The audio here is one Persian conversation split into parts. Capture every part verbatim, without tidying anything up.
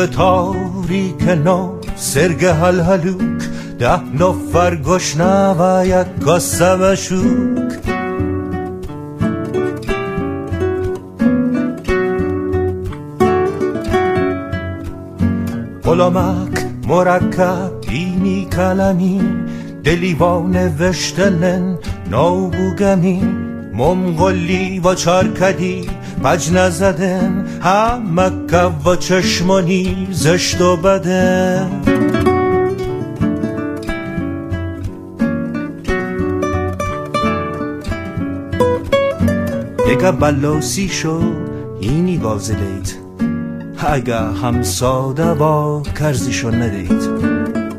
تو تاریک نو سرگ هل هلوک ده نفر گشنه و یک کاسه مشوک قلمک مرکب اینی کلمی دلیوان نوشتنن نو بوگمی ممغلی و چارکدی پج نزدن همکه و چشمانی زشت و بدن دیگه بلاسی شو اینی گازلید اگه هم ساده با کرزیشو ندید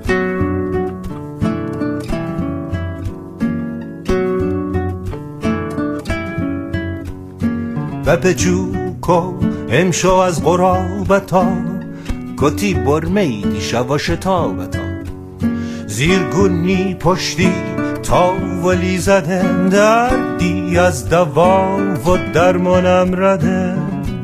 و پچوکو امشو از قرابتا کتی برمیدی شواشتا بتا زیرگونی پشتی تا ولی زدن دردی از دوا و درمانم ردن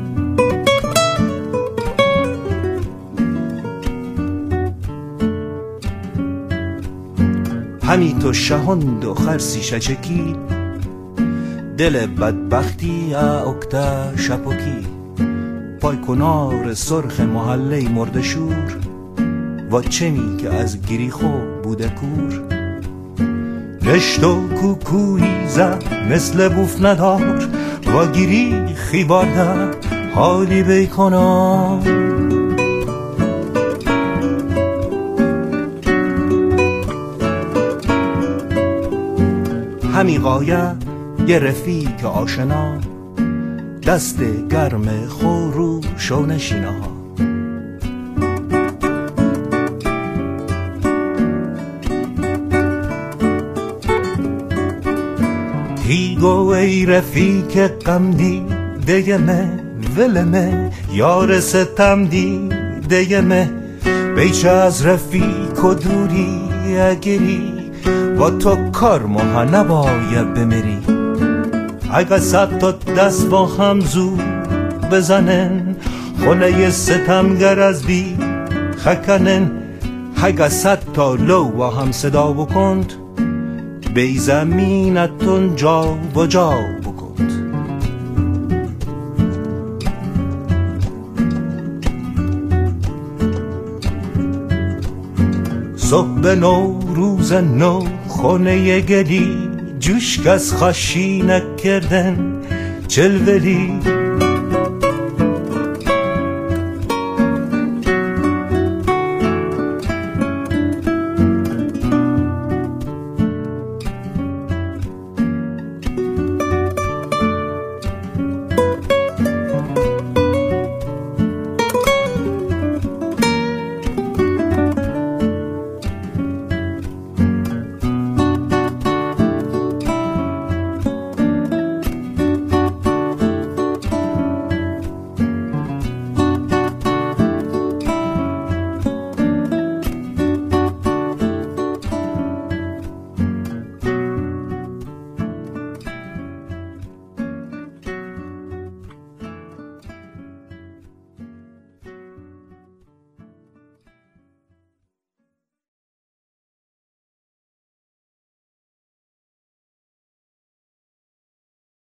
همی تو شهند و خرسی شچکی دل بدبختی اکتا شپکی پای کنار سرخ محله مرد شور و چمی که از گیری خوب بوده کور رشت و کوکویی زد مثل بوف ندار و گیری خیبارده حالی بیکنم همی قایه یه رفیق آشنا دست گرم خروش و نشینه ها هیگو ای رفیق غم دیده مه ولمه یار ستم دیده مه بیچه از رفیق و دوری اگری و تو کار ماه نباید بمیری اگه صد تا دست با هم زور بزنن خونه ستمگر از بی خکنن اگه صد تا لو با هم صدا بکند بی زمینتون جا و جا بکند صبح نو روز نو خونه گلی جوشک از خاشی نکردن چلولی